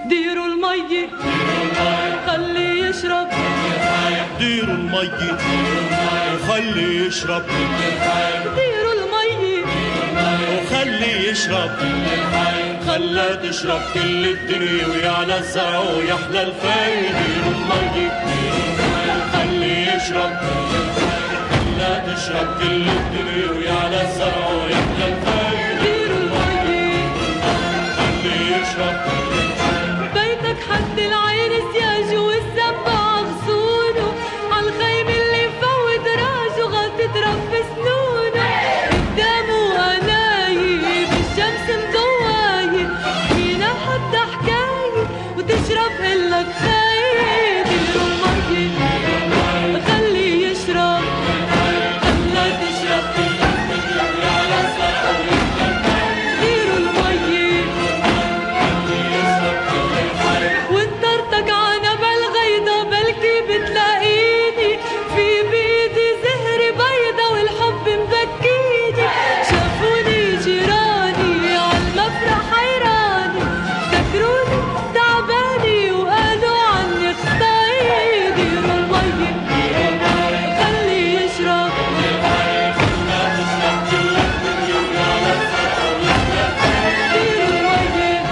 ديروا المي خلي يشرب، ديروا المي وخلي يشرب، ديروا المي وخلي يشرب، خلى تشرب كل الدنيا ويعلى الزرع ويحلى الفي. ديروا المي وخلي يشرب، خلى تشرب كل الدنيا ويعلى الزرع ويحلى الفي. ديروا المي خلي يشرب، بيتك حد العين سياج والسبع غصونه، عالخيم اللي فوت راجه غطت رب سنونه، قدامه قنايب الشمس مضوايه، فينا حتى حكايه وتشرب إلك خاي. ديروا المي خلي يشرب، خلى تشرب كل الدنيا ويعلى الزرع ويحلى الفي. ديروا المي وانطرتك عنب الغيضة بلكي بتلاقيني، في بيدي زهر بيضة والحب مبكيني، شافوني جيراني عالمفرح حيراني، افتكروني تعباني وقالوا عني خطاي. ديروا المي خلي يشرب، ديروا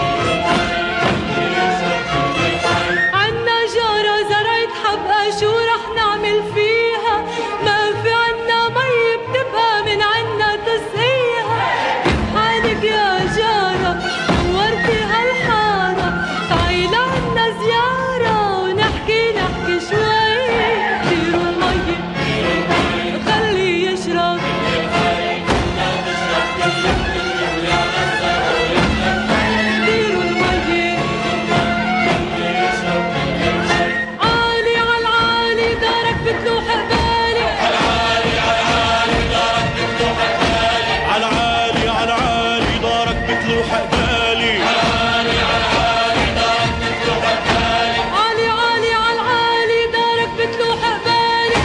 المي عنا جارة زرعت حبقى شو رح نعمل فيها، ما في عنا مي بتبقى من عنا تسقيها. كيف حالك يا جارة نورتي هالحارة، تعي لعنا زيارة ونحكي شوي. ديروا المي خلي يشرب، ديروا المي عالي عالعالي دارك بتلوح قبالي، على عالي على عالي دارك بتلوح قبالي، عالي عالي عالعالي دارك بتلوح قبالي،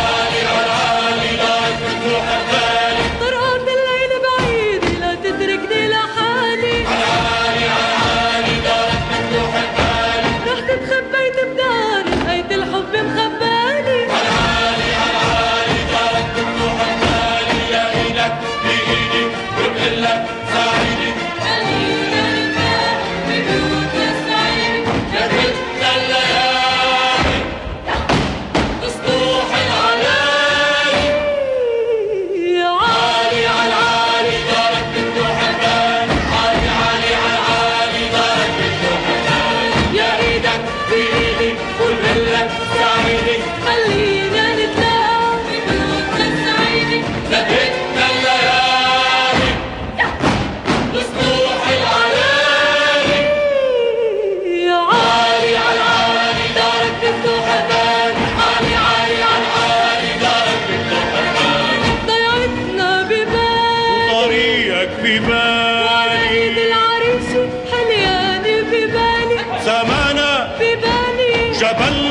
طرقات الليل بعيدة لا تتركني لحالي، رحت اتخبيت بداري لقيت الحب مخبالي. خلينا نرتاح ببيوت السعيد، عالي عالعالي يا ايدك بايدي والملك سعيدي، خلينا نتلاقى ببيوت السعيد، نبتنا الليالي بسطوح العلالي، عالي عالعالي دارك بفتوح قبالي، عالي عالي عالعالي دارك بفتوح قبالي. ضيعتنا ببالي طريقك ببالي، وعيد العريش حلياني ببالي، زمانة ببالي جبل